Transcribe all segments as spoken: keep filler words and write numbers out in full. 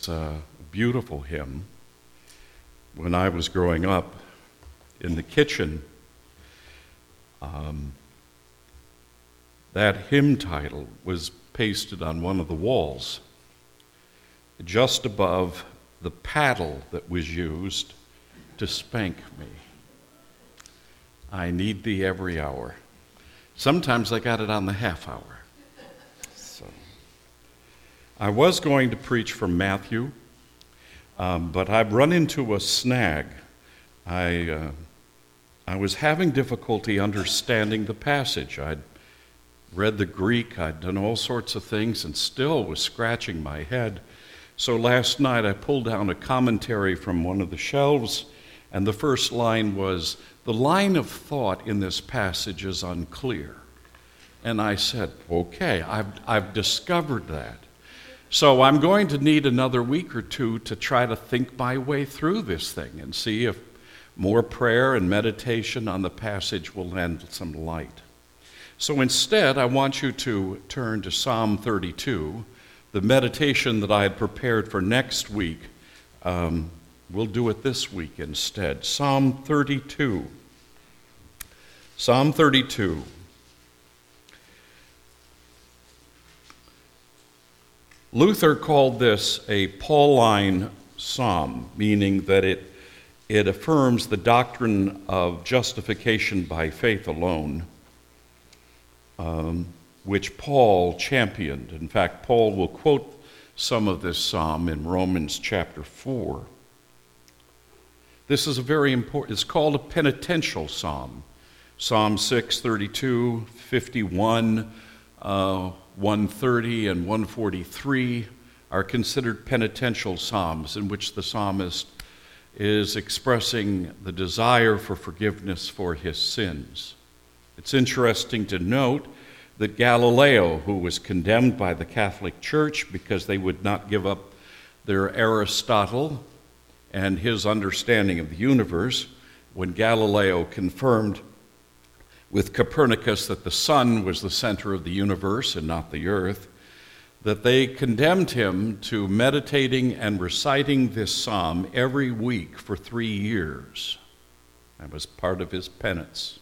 a beautiful hymn. When I was growing up in the kitchen, um, that hymn title was pasted on one of the walls, just above the paddle that was used to spank me. I need thee every hour. Sometimes I got it on the half hour. So I was going to preach from Matthew, um, but I've run into a snag. I uh, I was having difficulty understanding the passage. I'd read the Greek, I'd done all sorts of things, and still was scratching my head. So last night I pulled down a commentary from one of the shelves, and the first line was, "The line of thought in this passage is unclear." And I said, okay, I've, I've discovered that. So I'm going to need another week or two to try to think my way through this thing and see if more prayer and meditation on the passage will lend some light. So instead, I want you to turn to Psalm thirty-two. The meditation that I had prepared for next week, um, we'll do it this week instead. Psalm thirty-two. Psalm thirty-two. Luther called this a Pauline psalm, meaning that it, it affirms the doctrine of justification by faith alone, um, which Paul championed. In fact, Paul will quote some of this psalm in Romans chapter four. This is a very important, it's called a penitential psalm. Psalm six, thirty-two, fifty-one, uh, one thirty, and one forty-three are considered penitential psalms in which the psalmist is expressing the desire for forgiveness for his sins. It's interesting to note that Galileo, who was condemned by the Catholic Church because they would not give up their Aristotle and his understanding of the universe, when Galileo confirmed with Copernicus that the sun was the center of the universe and not the earth, that they condemned him to meditating and reciting this psalm every week for three years. That was part of his penance.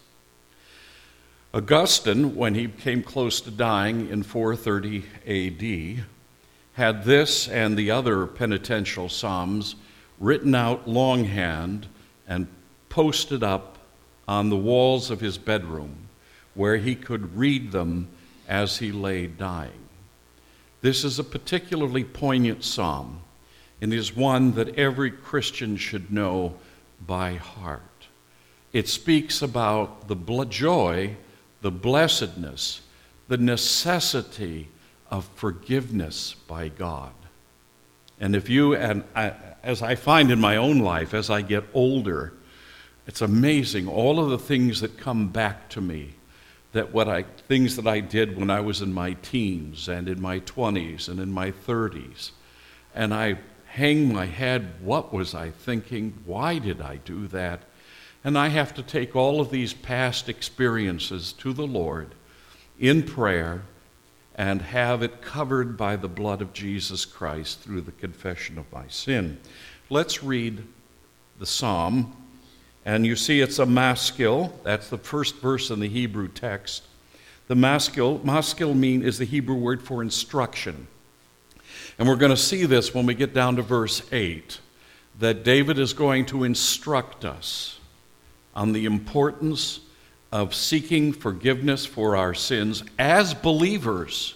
Augustine, when he came close to dying in four thirty A D, had this and the other penitential psalms written out longhand and posted up on the walls of his bedroom where he could read them as he lay dying. This is a particularly poignant psalm and is one that every Christian should know by heart. It speaks about the joy, the blessedness, the necessity of forgiveness by God. And if you, and I, as I find in my own life, as I get older, it's amazing all of the things that come back to me, that what I, things that I did when I was in my teens and in my twenties and in my thirties. And I hang my head, what was I thinking? Why did I do that? And I have to take all of these past experiences to the Lord in prayer and have it covered by the blood of Jesus Christ through the confession of my sin. Let's read the psalm. And you see it's a maskil. That's the first verse in the Hebrew text. The maskil, maskil mean is the Hebrew word for instruction. And we're going to see this when we get down to verse eight, that David is going to instruct us on the importance of seeking forgiveness for our sins as believers.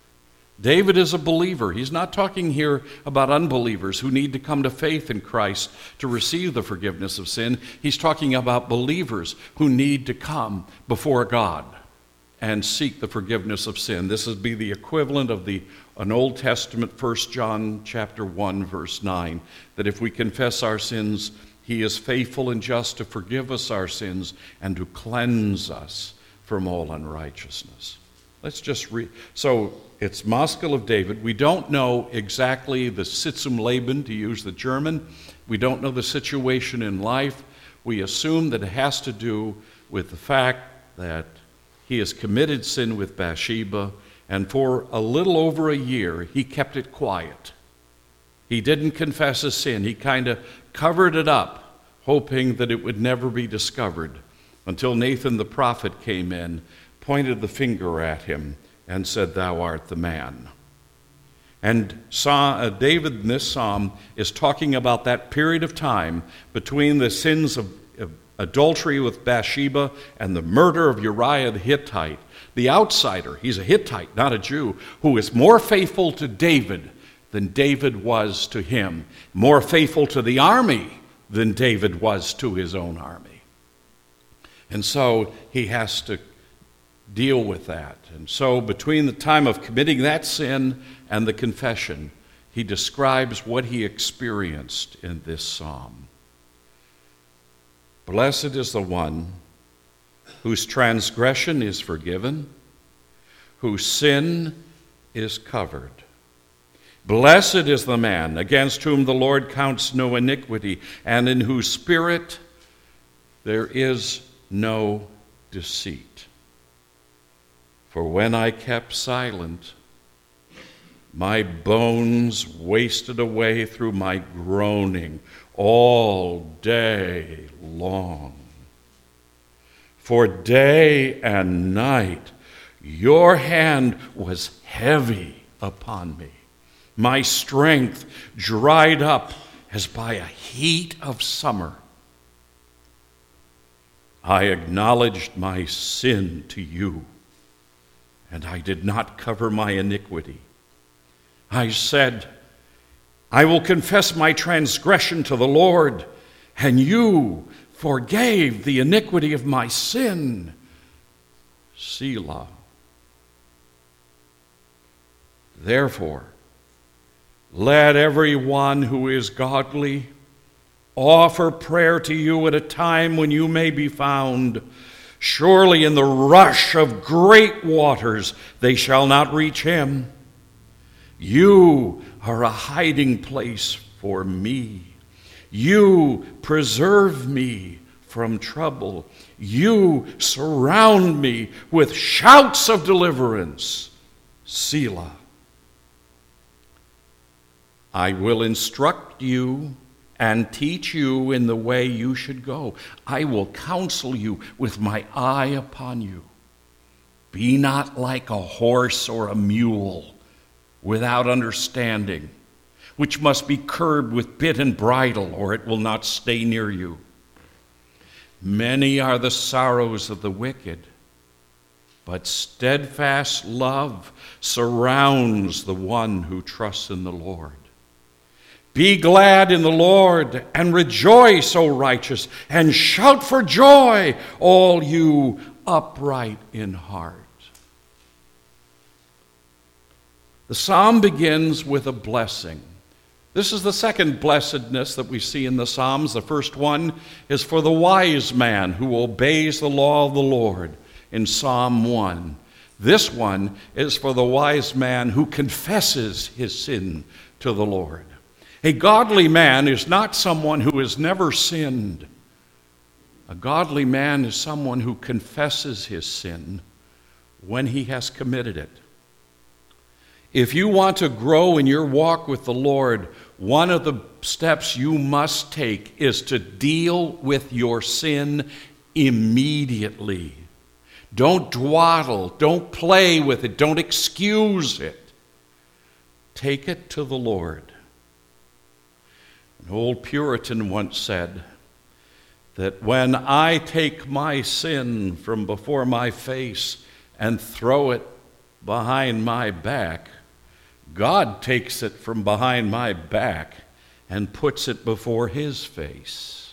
David is a believer. He's not talking here about unbelievers who need to come to faith in Christ to receive the forgiveness of sin. He's talking about believers who need to come before God and seek the forgiveness of sin. This would be the equivalent of the an Old Testament First John chapter one, verse nine, that if we confess our sins, he is faithful and just to forgive us our sins and to cleanse us from all unrighteousness. Let's just read. So it's Maskil of David. We don't know exactly the Sitzum Leben, to use the German. We don't know the situation in life. We assume that it has to do with the fact that he has committed sin with Bathsheba, and for a little over a year, he kept it quiet. He didn't confess his sin. He kind of covered it up, hoping that it would never be discovered, until Nathan the prophet came in, pointed the finger at him, and said, "Thou art the man." And David in this psalm is talking about that period of time between the sins of adultery with Bathsheba and the murder of Uriah the Hittite. The outsider, he's a Hittite, not a Jew, who is more faithful to David than David was to him, more faithful to the army than David was to his own army. And so he has to deal with that. And so between the time of committing that sin and the confession, he describes what he experienced in this psalm. Blessed is the one whose transgression is forgiven, whose sin is covered. Blessed is the man against whom the Lord counts no iniquity, and in whose spirit there is no deceit. For when I kept silent, my bones wasted away through my groaning all day long. For day and night your hand was heavy upon me. My strength dried up as by a heat of summer. I acknowledged my sin to you, and I did not cover my iniquity. I said, I will confess my transgression to the Lord, and you forgave the iniquity of my sin. Selah. Therefore, let everyone who is godly offer prayer to you at a time when you may be found. Surely in the rush of great waters they shall not reach him. You are a hiding place for me. You preserve me from trouble. You surround me with shouts of deliverance. Selah. I will instruct you and teach you in the way you should go. I will counsel you with my eye upon you. Be not like a horse or a mule without understanding, which must be curbed with bit and bridle, or it will not stay near you. Many are the sorrows of the wicked, but steadfast love surrounds the one who trusts in the Lord. Be glad in the Lord and rejoice, O righteous, and shout for joy, all you upright in heart. The psalm begins with a blessing. This is the second blessedness that we see in the Psalms. The first one is for the wise man who obeys the law of the Lord in Psalm one. This one is for the wise man who confesses his sin to the Lord. A godly man is not someone who has never sinned. A godly man is someone who confesses his sin when he has committed it. If you want to grow in your walk with the Lord, one of the steps you must take is to deal with your sin immediately. Don't dawdle, don't play with it, don't excuse it. Take it to the Lord. An old Puritan once said that when I take my sin from before my face and throw it behind my back, God takes it from behind my back and puts it before his face.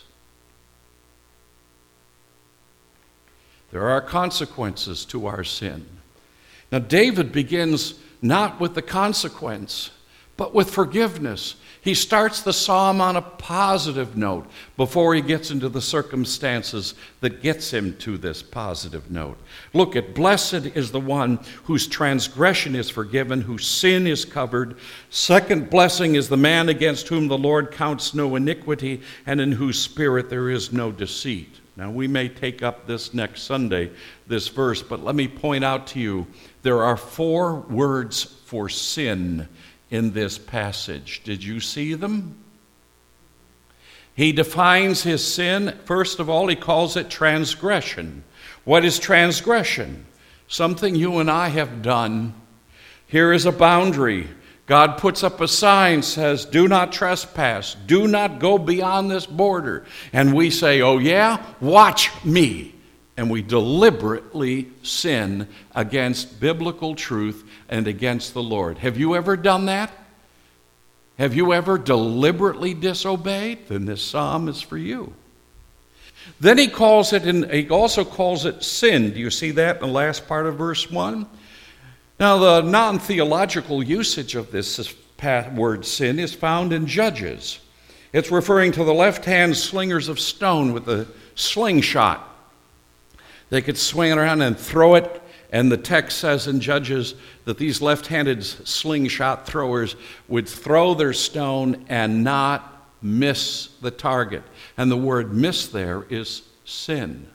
There are consequences to our sin. Now, David begins not with the consequence, but with forgiveness. He starts the psalm on a positive note before he gets into the circumstances that gets him to this positive note. Look at, blessed is the one whose transgression is forgiven, whose sin is covered. Second blessing is the man against whom the Lord counts no iniquity, and in whose spirit there is no deceit. Now, we may take up this next Sunday, this verse, but let me point out to you, there are four words for sin in this passage. Did you see them? He defines his sin. First of all, he calls it transgression. What is transgression? Something you and I have done. Here is a boundary. God puts up a sign, says, do not trespass. Do not go beyond this border. And we say, oh yeah, watch me. And we deliberately sin against biblical truth and against the Lord. Have you ever done that? Have you ever deliberately disobeyed? Then this psalm is for you. Then he calls it, and he also calls it sin. Do you see that in the last part of verse one? Now, the non-theological usage of this word sin is found in Judges. It's referring to the left-hand slingers of stone with a slingshot. They could swing it around and throw it, and the text says in Judges that these left-handed slingshot throwers would throw their stone and not miss the target. And the word miss there is sin.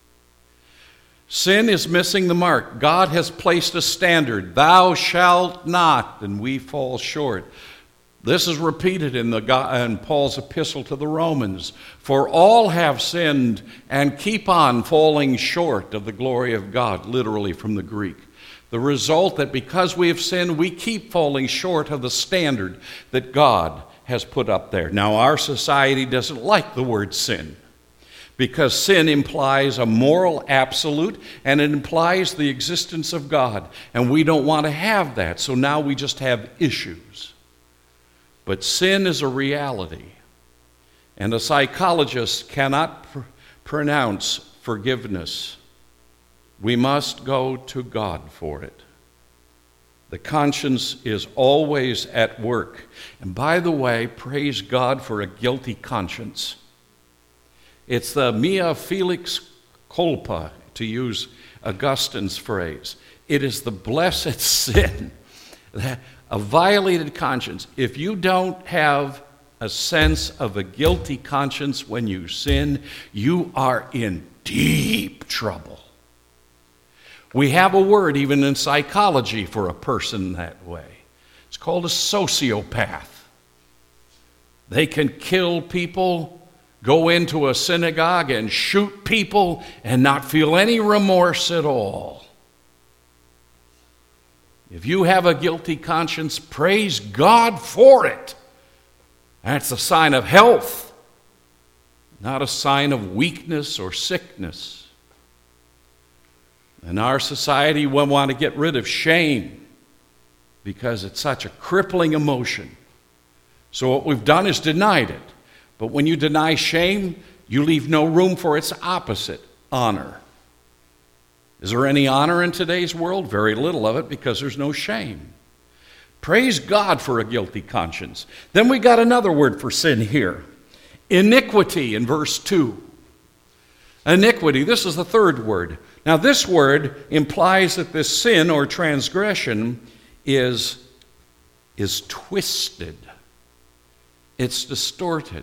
Sin is missing the mark. God has placed a standard. Thou shalt not, and we fall short. This is repeated in, the, in Paul's epistle to the Romans. For all have sinned and keep on falling short of the glory of God, literally from the Greek. The result that because we have sinned, we keep falling short of the standard that God has put up there. Now, our society doesn't like the word sin, because sin implies a moral absolute, and it implies the existence of God. And we don't want to have that, so now we just have issues. But sin is a reality, and a psychologist cannot pr- pronounce forgiveness. We must go to God for it. The conscience is always at work. And by the way, praise God for a guilty conscience. It's the mea felix culpa, to use Augustine's phrase. It is the blessed sin, a violated conscience. If you don't have a sense of a guilty conscience when you sin, you are in deep trouble. We have a word even in psychology for a person that way. It's called a sociopath. They can kill people, go into a synagogue and shoot people and not feel any remorse at all. If you have a guilty conscience, praise God for it. That's a sign of health, not a sign of weakness or sickness. In our society, we want to get rid of shame because it's such a crippling emotion. So what we've done is denied it. But when you deny shame, you leave no room for its opposite, honor. Is there any honor in today's world? Very little of it, because there's no shame. Praise God for a guilty conscience. Then we got another word for sin here. Iniquity in verse two. Iniquity, this is the third word. Now this word implies that this sin or transgression is, is twisted. It's distorted.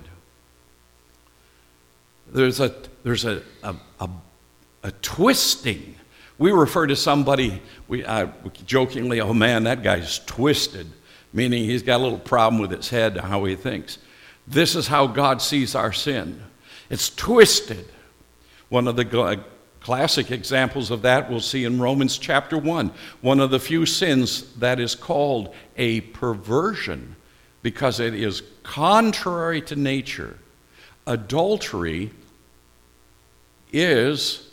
There's a, there's a, a, a, a twisting. We refer to somebody, we uh, jokingly, oh man, that guy's twisted, meaning he's got a little problem with his head, how he thinks. This is how God sees our sin. It's twisted. One of the classic examples of that we'll see in Romans chapter one. One of the few sins that is called a perversion because it is contrary to nature. Adultery is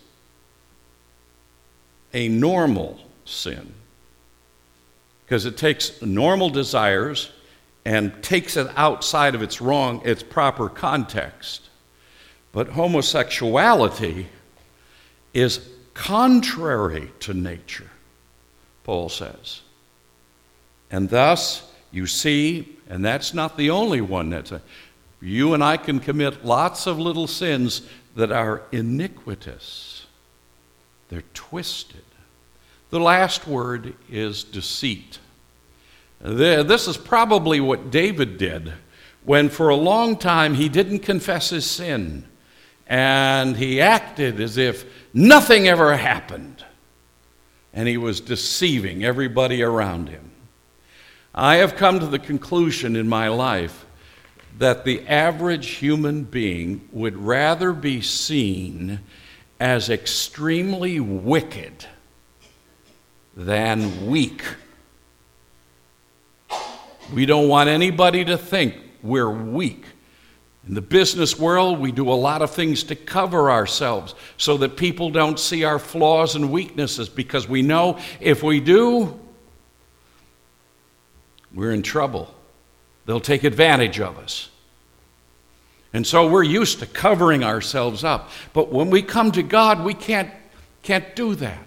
a normal sin because it takes normal desires and takes it outside of its wrong, its proper context. But homosexuality is contrary to nature, Paul says. And thus, you see, and that's not the only one. That's a, you and I can commit lots of little sins that are iniquitous. They're twisted. The last word is deceit. This is probably what David did when for a long time he didn't confess his sin. And he acted as if nothing ever happened. And he was deceiving everybody around him. I have come to the conclusion in my life that the average human being would rather be seen as extremely wicked than weak. We don't want anybody to think we're weak. In the business world, we do a lot of things to cover ourselves so that people don't see our flaws and weaknesses, because we know if we do, we're in trouble. They'll take advantage of us. And so we're used to covering ourselves up. But when we come to God, we can't, can't do that.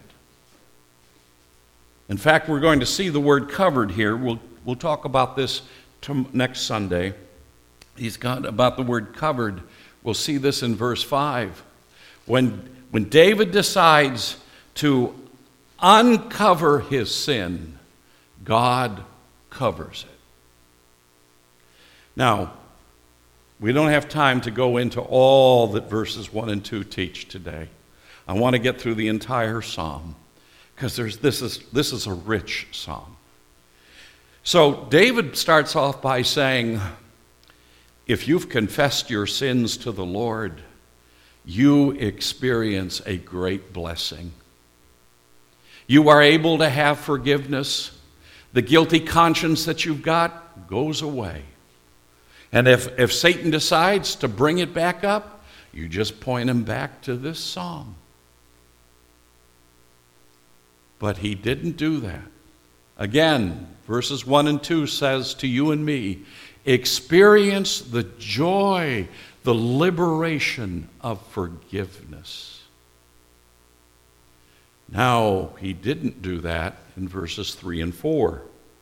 In fact, we're going to see the word covered here. We'll, we'll talk about this to next Sunday. He's got about the word covered. We'll see this in verse five. When, when David decides to uncover his sin, God covers it. Now, we don't have time to go into all that verses one and two teach today. I want to get through the entire psalm, because there's this is this is a rich psalm. So David starts off by saying, if you've confessed your sins to the Lord, you experience a great blessing. You are able to have forgiveness. The guilty conscience that you've got goes away. And if, if Satan decides to bring it back up, you just point him back to this psalm. But he didn't do that. Again, verses one and two says to you and me, experience the joy, the liberation of forgiveness. Now, he didn't do that in verses three and four.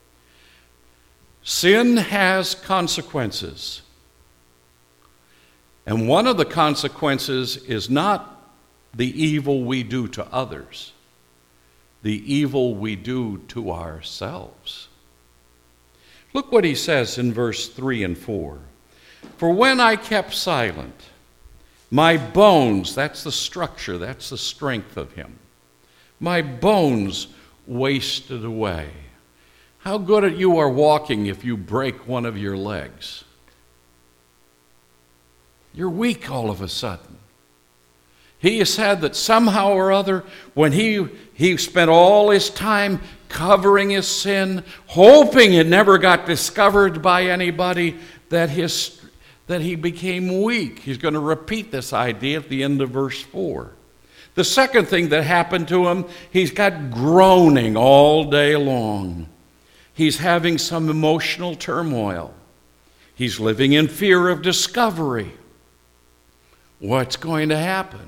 Sin has consequences. And one of the consequences is not the evil we do to others, the evil we do to ourselves. Look what he says in verse three and four. For when I kept silent, my bones, that's the structure, that's the strength of him, my bones wasted away. How good at you are walking if you break one of your legs? You're weak all of a sudden. He said that somehow or other, when he, he spent all his time covering his sin, hoping it never got discovered by anybody, that, his, that he became weak. He's going to repeat this idea at the end of verse four. The second thing that happened to him, he's got groaning all day long. He's having some emotional turmoil. He's living in fear of discovery. What's going to happen?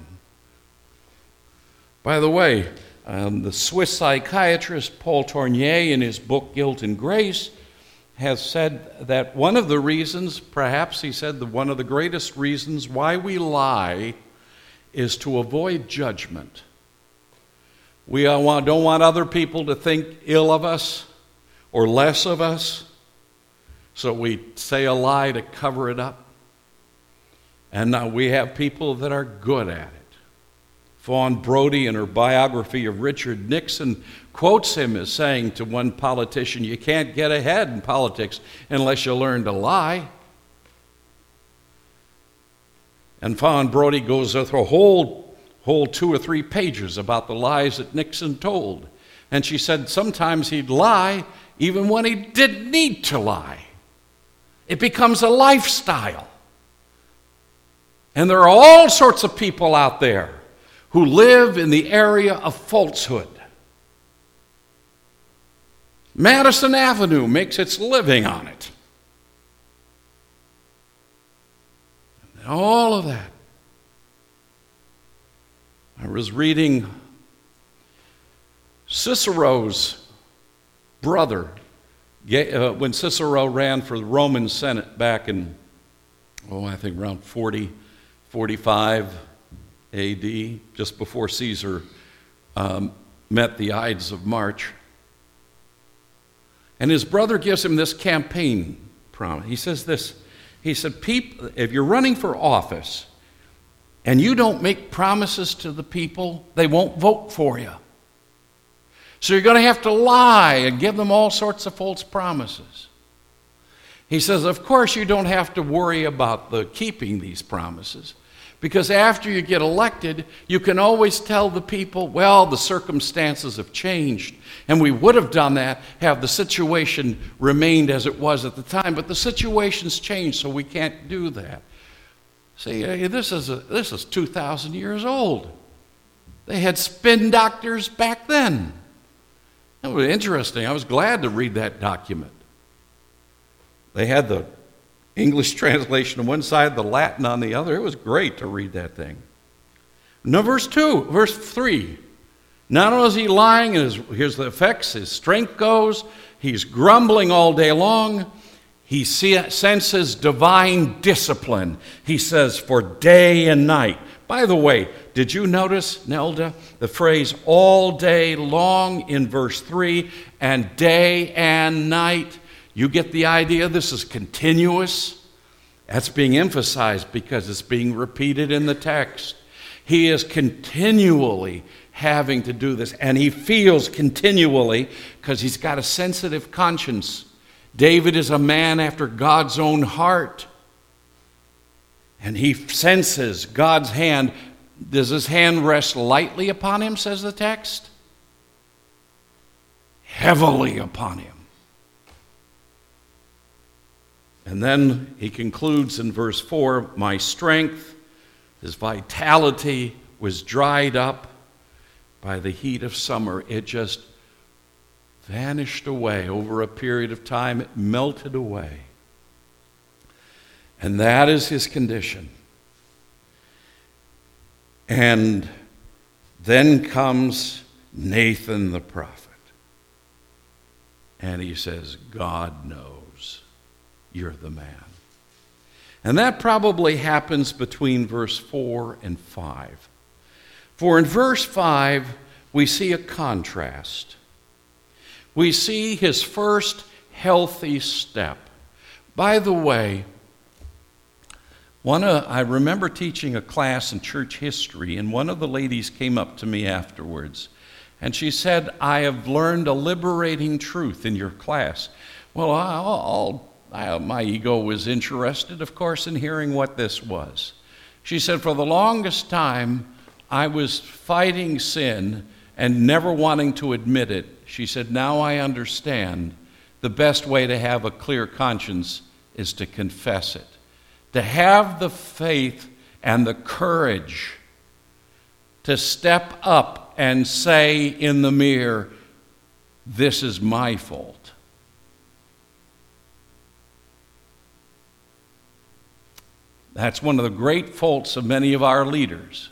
By the way, um, the Swiss psychiatrist Paul Tournier, in his book Guilt and Grace, has said that one of the reasons, perhaps he said that one of the greatest reasons why we lie is to avoid judgment. We don't want other people to think ill of us or less of us, so we say a lie to cover it up. And now we have people that are good at it. Fawn Brodie, in her biography of Richard Nixon, quotes him as saying to one politician, you can't get ahead in politics unless you learn to lie. And Fawn Brodie goes through a whole, whole two or three pages about the lies that Nixon told. And she said sometimes he'd lie even when he didn't need to lie. It becomes a lifestyle. And there are all sorts of people out there who live in the area of falsehood. Madison Avenue makes its living on it. And all of that. I was reading Cicero's brother, when Cicero ran for the Roman Senate back in, oh, I think around forty, forty-five A D, just before Caesar um, met the Ides of March. And his brother gives him this campaign promise. He says this, he said, people, if you're running for office and you don't make promises to the people, they won't vote for you. So you're going to have to lie and give them all sorts of false promises. He says, of course, you don't have to worry about the keeping these promises, because after you get elected, you can always tell the people, well, the circumstances have changed, and we would have done that have the situation remained as it was at the time, but the situation's changed, so we can't do that. See, this is, a, this is two thousand years old. They had spin doctors back then. That was interesting. I was glad to read that document. They had the English translation on one side, the Latin on the other. It was great to read that thing. Now, verse two, verse three. Not only is he lying, and his, here's the effects, his strength goes, he's grumbling all day long. He see, senses divine discipline. He says, for day and night. By the way, did you notice, Nelda, the phrase all day long in verse three and day and night? You get the idea this is continuous. That's being emphasized because it's being repeated in the text. He is continually having to do this, and he feels continually because he's got a sensitive conscience. David is a man after God's own heart, and he senses God's hand. Does his hand rest lightly upon him, says the text? Heavily upon him. And then he concludes in verse four, my strength, his vitality was dried up by the heat of summer. It just vanished away over a period of time. It melted away. And that is his condition. And then comes Nathan the prophet. And he says, God knows. You're the man. And that probably happens between verse four and five. For in verse five, we see a contrast. We see his first healthy step. By the way, one of, I remember teaching a class in church history, and one of the ladies came up to me afterwards, and she said, I have learned a liberating truth in your class. Well, I'll, I'll I, my ego was interested, of course, in hearing what this was. She said, for the longest time, I was fighting sin and never wanting to admit it. She said, now I understand the best way to have a clear conscience is to confess it. To have the faith and the courage to step up and say in the mirror, this is my fault. That's one of the great faults of many of our leaders.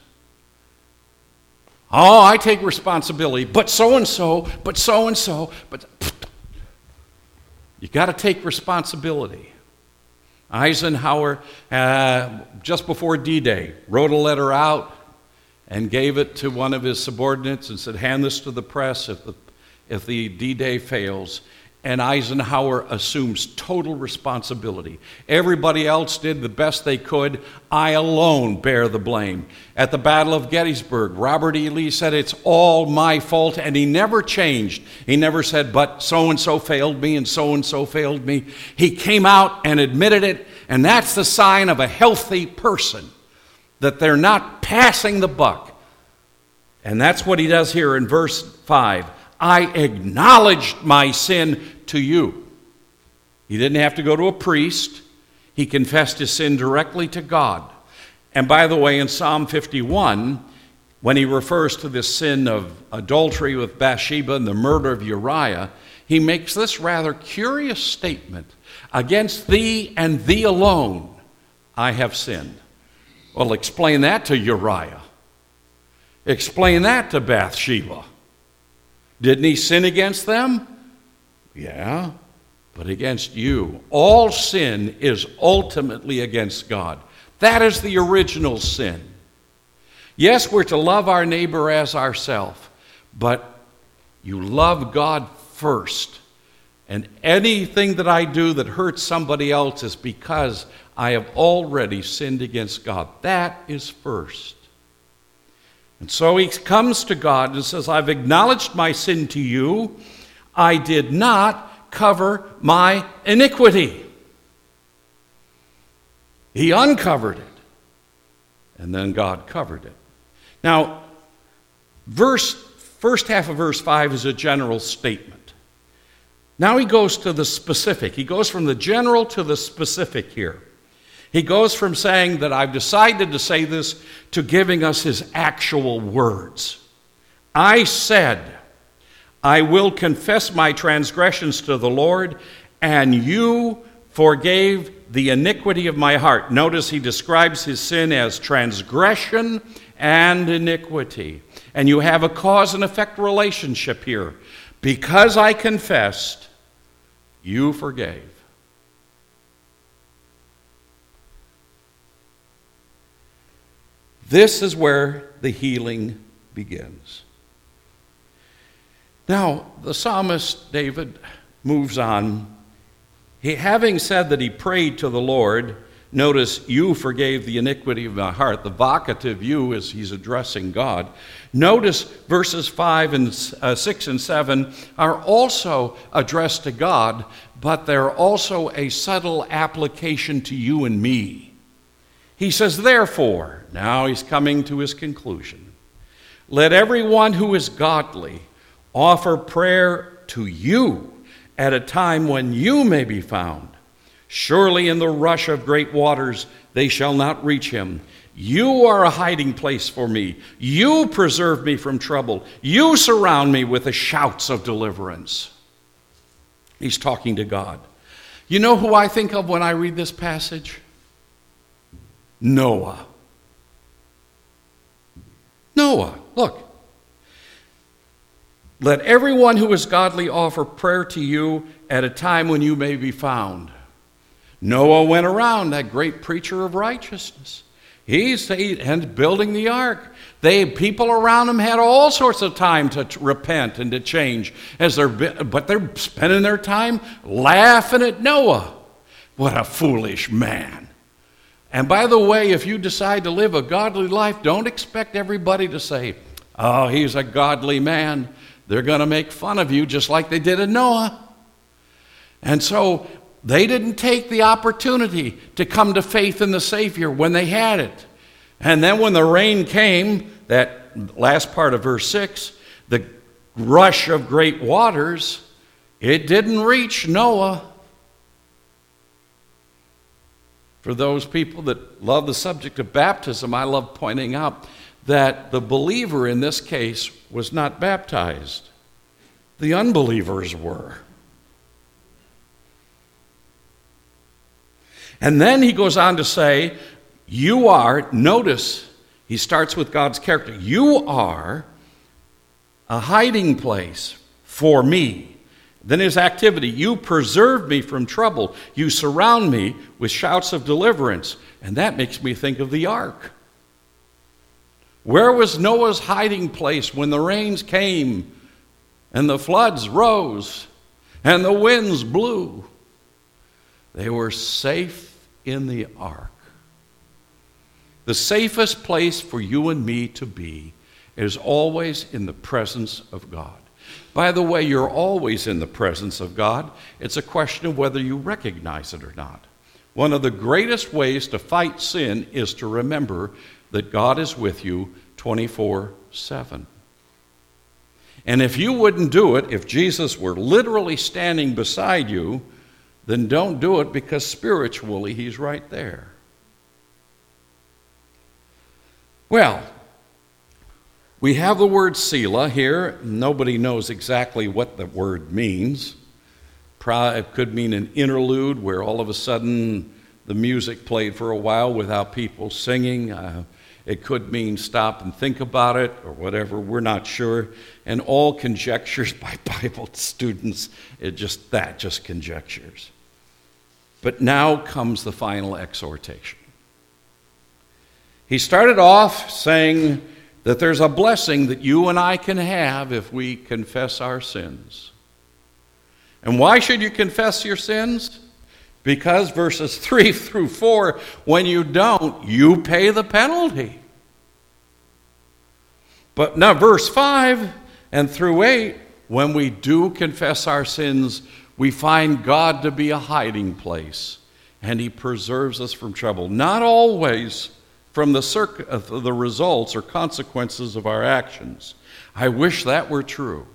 Oh, I take responsibility, but so-and-so, but so-and-so, but... You got to take responsibility. Eisenhower, uh, just before D-Day, wrote a letter out and gave it to one of his subordinates and said, hand this to the press if the, if the D-Day fails. And Eisenhower assumes total responsibility. Everybody else did the best they could. I alone bear the blame. At the Battle of Gettysburg, Robert E. Lee said, it's all my fault, and he never changed. He never said, but so-and-so failed me and so-and-so failed me. He came out and admitted it, and that's the sign of a healthy person, that they're not passing the buck. And that's what he does here in verse five. I acknowledged my sin to you. He didn't have to go to a priest. He confessed his sin directly to God. And by the way, in Psalm fifty-one, when he refers to this sin of adultery with Bathsheba and the murder of Uriah, he makes this rather curious statement, against thee and thee alone I have sinned. Well, explain that to Uriah. Explain that to Bathsheba. Didn't he sin against them? Yeah, but against you. All sin is ultimately against God. That is the original sin. Yes, we're to love our neighbor as ourselves, but you love God first. And anything that I do that hurts somebody else is because I have already sinned against God. That is first. And so he comes to God and says, I've acknowledged my sin to you. I did not cover my iniquity. He uncovered it. And then God covered it. Now, verse, first half of verse five is a general statement. Now he goes to the specific. He goes from the general to the specific here. He goes from saying that I've decided to say this to giving us his actual words. I said, I will confess my transgressions to the Lord, and you forgave the iniquity of my heart. Notice he describes his sin as transgression and iniquity. And you have a cause and effect relationship here. Because I confessed, you forgave. This is where the healing begins. Now, the psalmist David moves on. He, having said that he prayed to the Lord, notice, you forgave the iniquity of my heart. The vocative you is he's addressing God. Notice verses five and uh, six and seven are also addressed to God, but they're also a subtle application to you and me. He says, therefore, now he's coming to his conclusion, let everyone who is godly offer prayer to you at a time when you may be found. Surely in the rush of great waters they shall not reach him. You are a hiding place for me. You preserve me from trouble. You surround me with the shouts of deliverance. He's talking to God. You know who I think of when I read this passage? Noah. Noah, look. Let everyone who is godly offer prayer to you at a time when you may be found. Noah went around, that great preacher of righteousness. He's and building the ark. They people around him had all sorts of time to t- repent and to change, as they're but they're spending their time laughing at Noah. What a foolish man! And by the way, if you decide to live a godly life, don't expect everybody to say, "Oh, he's a godly man." They're going to make fun of you just like they did in Noah. And so they didn't take the opportunity to come to faith in the Savior when they had it. And then when the rain came, that last part of verse six, the rush of great waters, it didn't reach Noah. For those people that love the subject of baptism, I love pointing out that the believer in this case was not baptized. The unbelievers were. And then he goes on to say, you are, notice, he starts with God's character. You are a hiding place for me. Then his activity, you preserve me from trouble. You surround me with shouts of deliverance. And that makes me think of the ark. Where was Noah's hiding place when the rains came and the floods rose and the winds blew? They were safe in the ark. The safest place for you and me to be is always in the presence of God. By the way, you're always in the presence of God. It's a question of whether you recognize it or not. One of the greatest ways to fight sin is to remember that God is with you twenty-four seven. And if you wouldn't do it, if Jesus were literally standing beside you, then don't do it, because spiritually he's right there. Well, we have the word Selah here. Nobody knows exactly what the word means. It could mean an interlude where all of a sudden the music played for a while without people singing. Uh, it could mean stop and think about it or whatever. We're not sure. And all conjectures by Bible students, it just that, just conjectures. But now comes the final exhortation. He started off saying that there's a blessing that you and I can have if we confess our sins. And why should you confess your sins? Because verses three through four, when you don't, you pay the penalty. But now verse five and through eight, when we do confess our sins, we find God to be a hiding place, and he preserves us from trouble. Not always from the, circ- uh, the results or consequences of our actions. I wish that were true.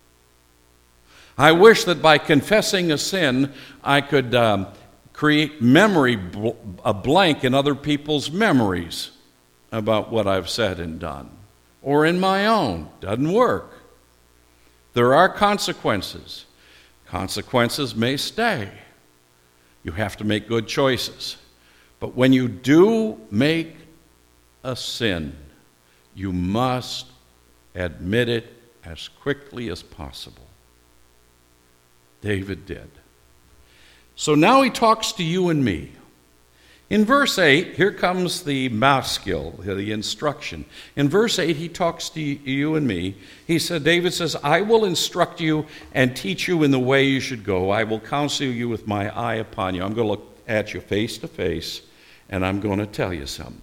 I wish that by confessing a sin, I could um, create memory, bl- a blank in other people's memories about what I've said and done, or in my own. Doesn't work. There are consequences. Consequences may stay. You have to make good choices. But when you do make a sin, you must admit it as quickly as possible. David did. So now he talks to you and me. In verse eight, here comes the maskil, the instruction. In verse eight, he talks to you and me. He said, David says, I will instruct you and teach you in the way you should go. I will counsel you with my eye upon you. I'm going to look at you face to face, and I'm going to tell you something.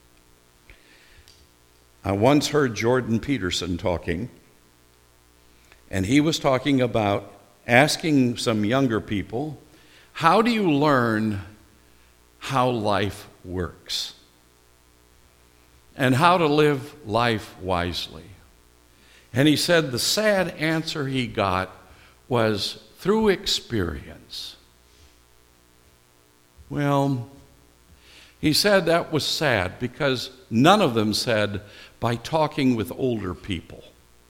I once heard Jordan Peterson talking, and he was talking about asking some younger people, how do you learn how life works and how to live life wisely? And he said the sad answer he got was through experience. Well, he said that was sad because none of them said by talking with older people.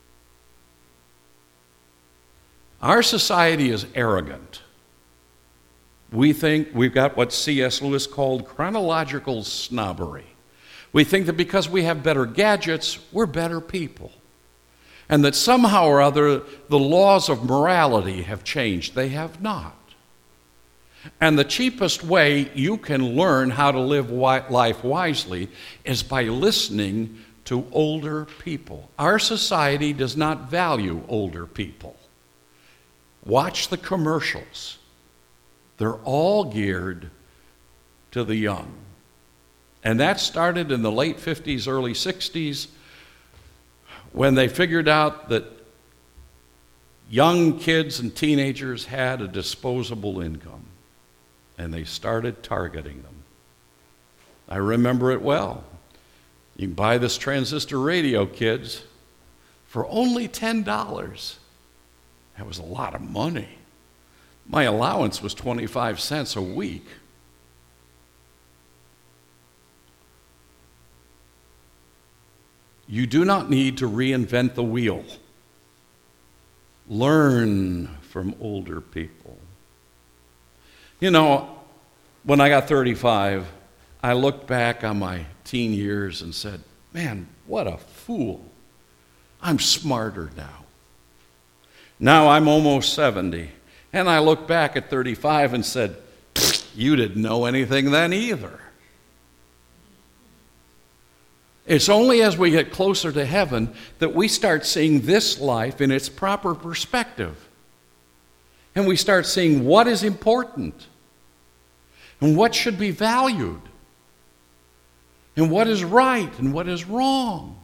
Our society is arrogant. We think we've got what C S Lewis called chronological snobbery. We think that because we have better gadgets, we're better people. And that somehow or other, the laws of morality have changed. They have not. And the cheapest way you can learn how to live life wisely is by listening to older people. Our society does not value older people. Watch the commercials. They're all geared to the young. And that started in the late fifties, early sixties, when they figured out that young kids and teenagers had a disposable income. And they started targeting them. I remember it well. You can buy this transistor radio, kids, for only ten dollars. That was a lot of money. My allowance was twenty-five cents a week. You do not need to reinvent the wheel. Learn from older people. You know, when I got thirty-five, I looked back on my teen years and said, man, what a fool. I'm smarter now. Now I'm almost seventy, and I look back at thirty-five and said, you didn't know anything then either. It's only as we get closer to heaven that we start seeing this life in its proper perspective. And we start seeing what is important and what should be valued and what is right and what is wrong.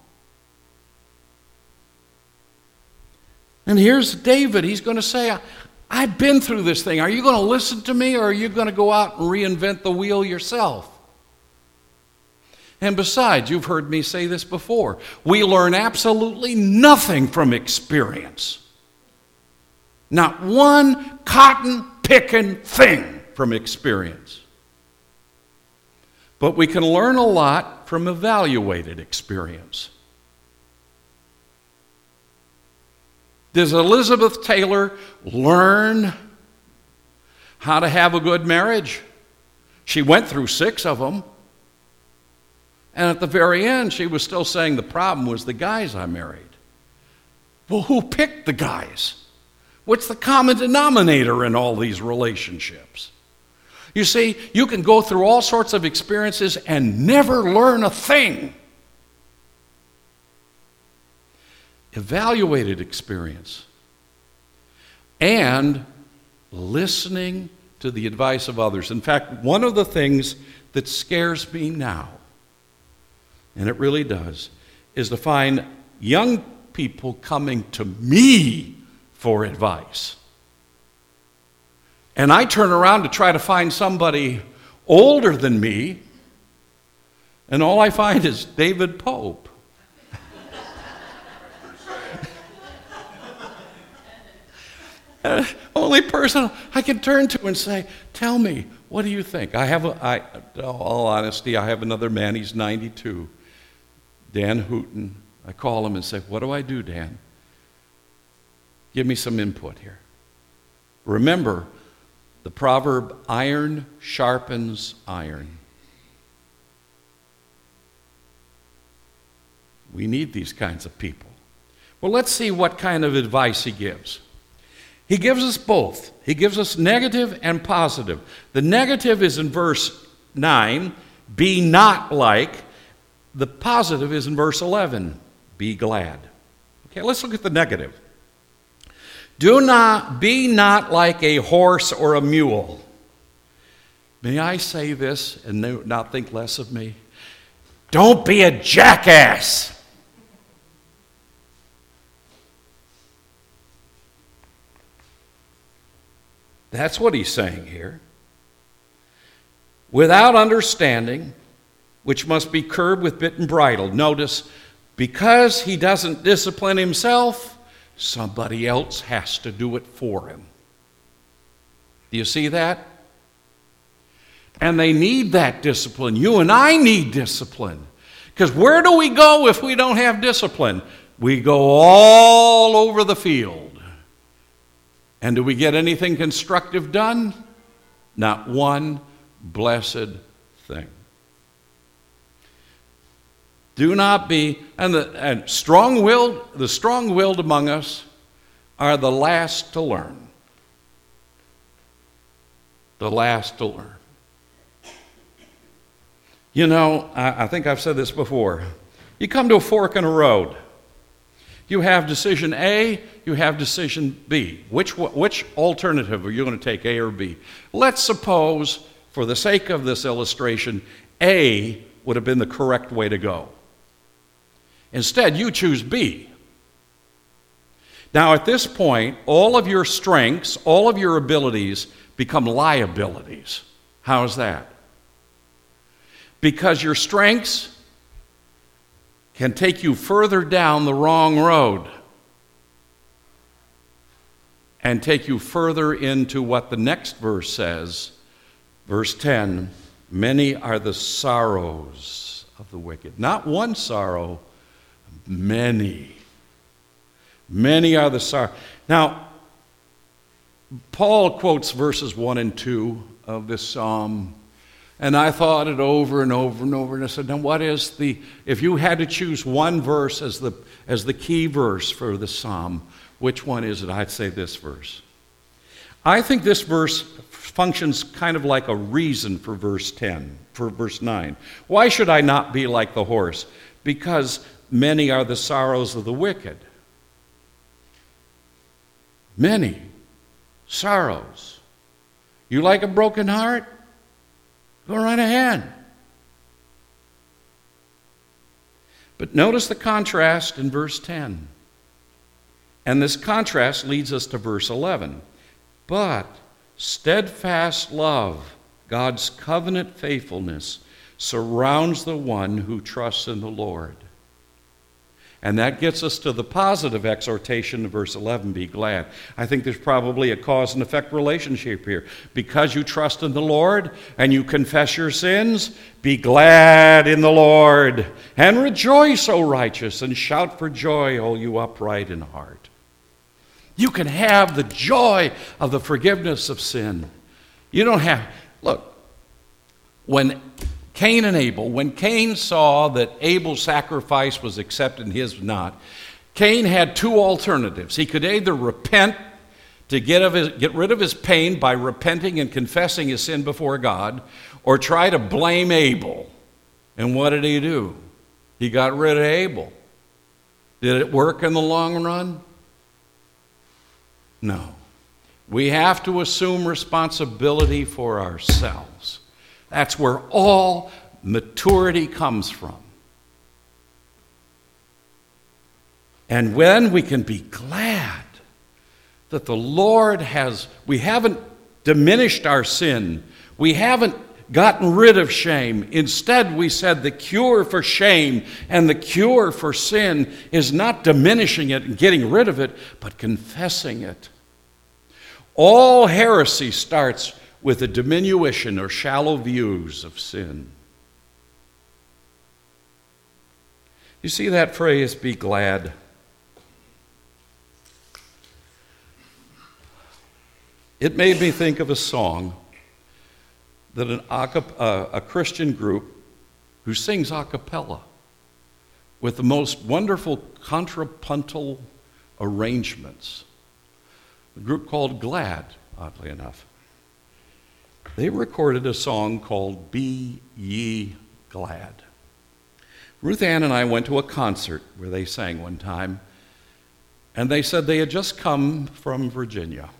And here's David. He's going to say, I've been through this thing. Are you going to listen to me, or are you going to go out and reinvent the wheel yourself? And besides, you've heard me say this before, we learn absolutely nothing from experience. Not one cotton-picking thing from experience. But we can learn a lot from evaluated experience. Does Elizabeth Taylor learn how to have a good marriage? She went through six of them. And at the very end, she was still saying the problem was the guys I married. Well, who picked the guys? What's the common denominator in all these relationships? You see, you can go through all sorts of experiences and never learn a thing. Evaluated experience and listening to the advice of others. In fact, one of the things that scares me now, and it really does, is to find young people coming to me for advice. And I turn around to try to find somebody older than me, and all I find is David Pope. Uh, only person I can turn to and say, tell me, what do you think? I have, a, I, in all honesty, I have another man, he's ninety-two, Dan Hooten. I call him and say, what do I do, Dan? Give me some input here. Remember the proverb, iron sharpens iron. We need these kinds of people. Well, let's see what kind of advice he gives. He gives us both. He gives us negative and positive. The negative is in verse nine, be not like. The positive is in verse eleven, be glad. Okay, let's look at the negative. Do not, be not like a horse or a mule. May I say this and not think less of me? Don't be a jackass. That's what he's saying here. Without understanding, which must be curbed with bit and bridle. Notice, because he doesn't discipline himself, somebody else has to do it for him. Do you see that? And they need that discipline. You and I need discipline. Because where do we go if we don't have discipline? We go all over the field. And do we get anything constructive done? Not one blessed thing. Do not be, and the and strong-willed, the strong-willed among us are the last to learn. The last to learn. You know, I, I think I've said this before. You come to a fork in a road. You have decision A, you have decision B. Which, which alternative are you going to take, A or B? Let's suppose, for the sake of this illustration, A would have been the correct way to go. Instead, you choose B. Now, at this point, all of your strengths, all of your abilities become liabilities. How is that? Because your strengths can take you further down the wrong road and take you further into what the next verse says. Verse ten, many are the sorrows of the wicked. Not one sorrow, many. Many are the sorrows. Now, Paul quotes verses one and two of this psalm. And I thought it over and over and over, and I said, now what is the, if you had to choose one verse as the, as the key verse for the psalm, which one is it? I'd say this verse. I think this verse functions kind of like a reason for verse ten, for verse nine. Why should I not be like the horse? Because many are the sorrows of the wicked. Many sorrows. You like a broken heart? Go right ahead. But notice the contrast in verse ten. And this contrast leads us to verse eleven. But steadfast love, God's covenant faithfulness, surrounds the one who trusts in the Lord. And that gets us to the positive exhortation in verse eleven, be glad. I think there's probably a cause and effect relationship here. Because you trust in the Lord and you confess your sins, be glad in the Lord. And rejoice, O righteous, and shout for joy, O you upright in heart. You can have the joy of the forgiveness of sin. You don't have, look, when Cain and Abel, when Cain saw that Abel's sacrifice was accepted and his was not, Cain had two alternatives. He could either repent to get, of his, get rid of his pain by repenting and confessing his sin before God, or try to blame Abel. And what did he do? He got rid of Abel. Did it work in the long run? No. We have to assume responsibility for ourselves. That's where all maturity comes from. And when we can be glad that the Lord has, we haven't diminished our sin, we haven't gotten rid of shame. Instead, we said the cure for shame and the cure for sin is not diminishing it and getting rid of it, but confessing it. All heresy starts with a diminution or shallow views of sin. You see that phrase, be glad? It made me think of a song that an uh, a Christian group who sings a cappella with the most wonderful contrapuntal arrangements. A group called Glad, oddly enough. They recorded a song called Be Ye Glad. Ruth Ann and I went to a concert where they sang one time, and they said they had just come from Virginia.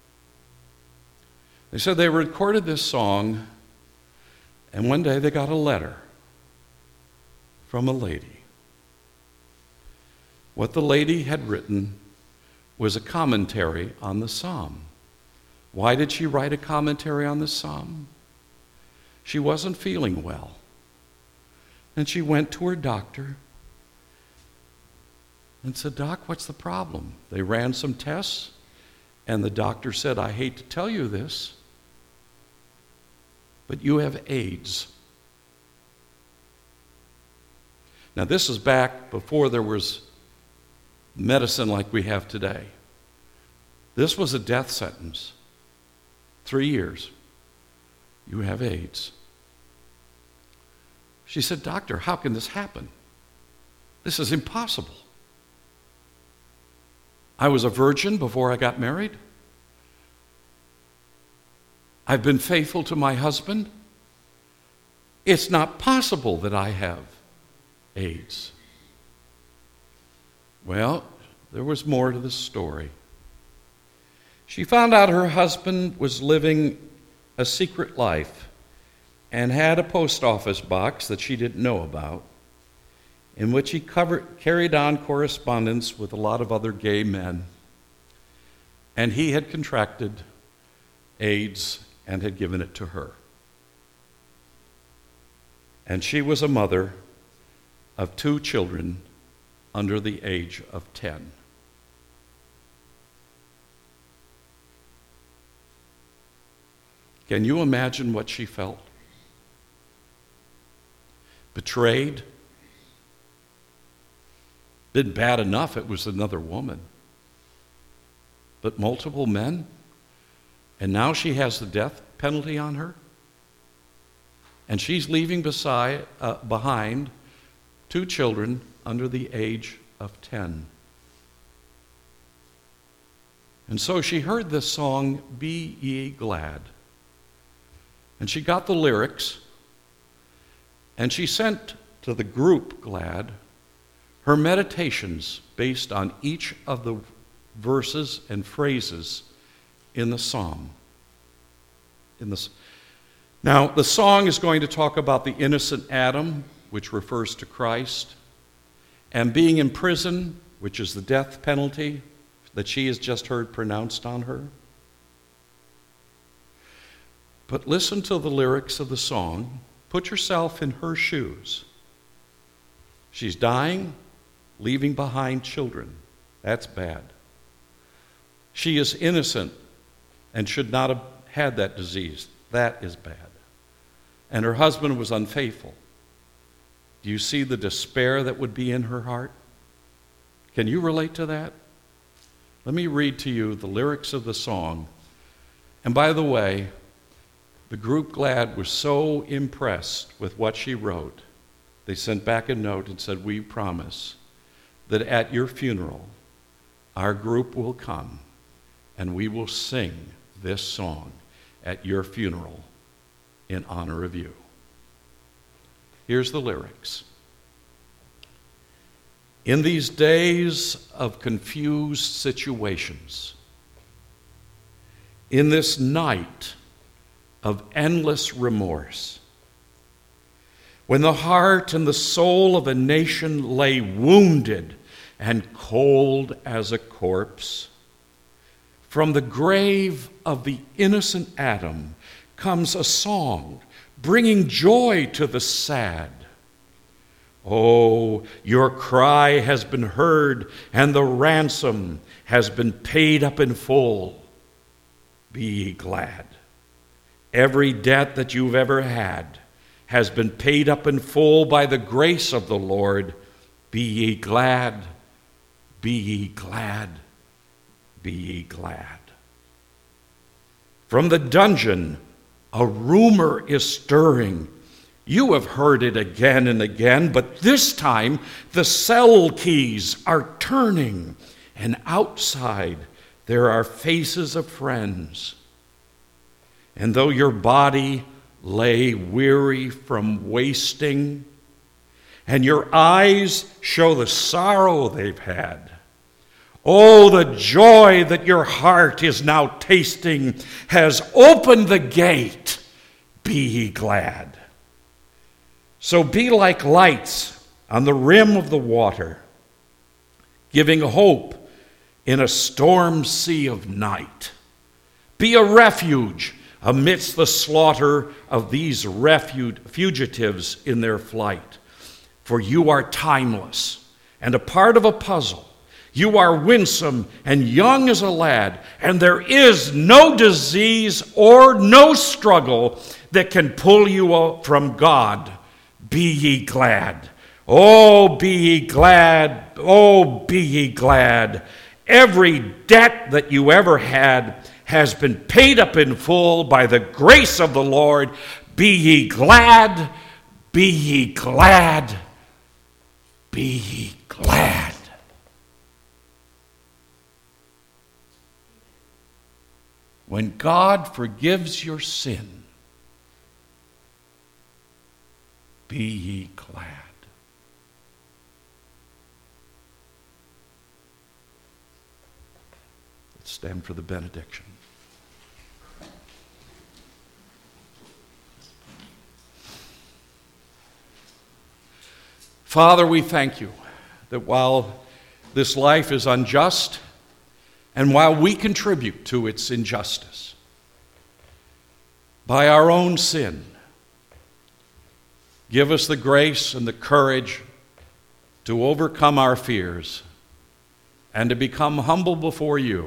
They said they recorded this song, and one day they got a letter from a lady. What the lady had written was a commentary on the psalm. Why did she write a commentary on the psalm? She wasn't feeling well. And she went to her doctor and said, Doc, what's the problem? They ran some tests, and the doctor said, I hate to tell you this, but you have AIDS. Now, this is back before there was medicine like we have today. This was a death sentence. Three years. You have AIDS. She said, Doctor, how can this happen? This is impossible. I was a virgin before I got married. I've been faithful to my husband. It's not possible that I have AIDS. Well, there was more to the story. She found out her husband was living a secret life and had a post office box that she didn't know about, in which he covered, carried on correspondence with a lot of other gay men. And he had contracted AIDS and had given it to her. And she was a mother of two children under the age of ten. Can you imagine what she felt? Betrayed. Been bad enough it was another woman. But multiple men? And now she has the death penalty on her? And she's leaving beside, uh, behind two children under the age of ten. And so she heard this song, Be Ye Glad. And she got the lyrics, and she sent to the group Glad her meditations based on each of the verses and phrases in the psalm. In the, now, the song is going to talk about the innocent Adam, which refers to Christ, and being in prison, which is the death penalty that she has just heard pronounced on her. But listen to the lyrics of the song. Put yourself in her shoes. She's dying, leaving behind children. That's bad. She is innocent and should not have had that disease. That is bad. And her husband was unfaithful. Do you see the despair that would be in her heart? Can you relate to that? Let me read to you the lyrics of the song. And by the way, the group Glad was so impressed with what she wrote, they sent back a note and said, we promise that at your funeral, our group will come and we will sing this song at your funeral in honor of you. Here's the lyrics. In these days of confused situations, in this night of endless remorse, when the heart and the soul of a nation lay wounded and cold as a corpse. From the grave of the innocent Adam comes a song, bringing joy to the sad. Oh, your cry has been heard, and the ransom has been paid up in full. Be ye glad. Every debt that you've ever had has been paid up in full by the grace of the Lord. Be ye glad, be ye glad, be ye glad. From the dungeon, a rumor is stirring. You have heard it again and again, but this time the cell keys are turning, and outside there are faces of friends. And though your body lay weary from wasting, and your eyes show the sorrow they've had, oh, the joy that your heart is now tasting has opened the gate. Be ye glad. So be like lights on the rim of the water, giving hope in a storm sea of night. Be a refuge amidst the slaughter of these refu- fugitives in their flight. For you are timeless and a part of a puzzle. You are winsome and young as a lad, and there is no disease or no struggle that can pull you from God. Be ye glad. Oh, be ye glad. Oh, be ye glad. Every debt that you ever had has been paid up in full by the grace of the Lord. Be ye glad. Be ye glad. Be ye glad. When God forgives your sin, be ye glad. Let's stand for the benediction. Father, we thank you that while this life is unjust, and while we contribute to its injustice by our own sin, give us the grace and the courage to overcome our fears and to become humble before you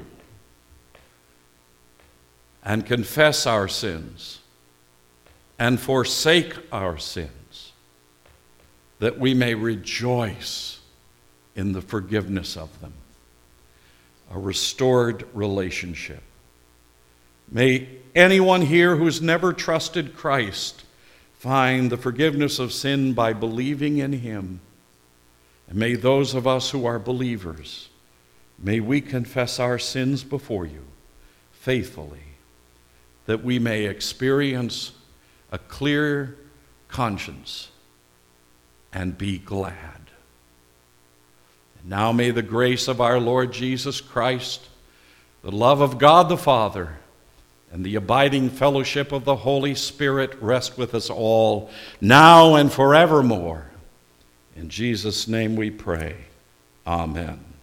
and confess our sins and forsake our sins, that we may rejoice in the forgiveness of them, a restored relationship. May anyone here who's never trusted Christ find the forgiveness of sin by believing in him. And may those of us who are believers, may we confess our sins before you faithfully, that we may experience a clear conscience and be glad. And now may the grace of our Lord Jesus Christ, the love of God the Father, and the abiding fellowship of the Holy Spirit rest with us all, now and forevermore. In Jesus' name we pray. Amen.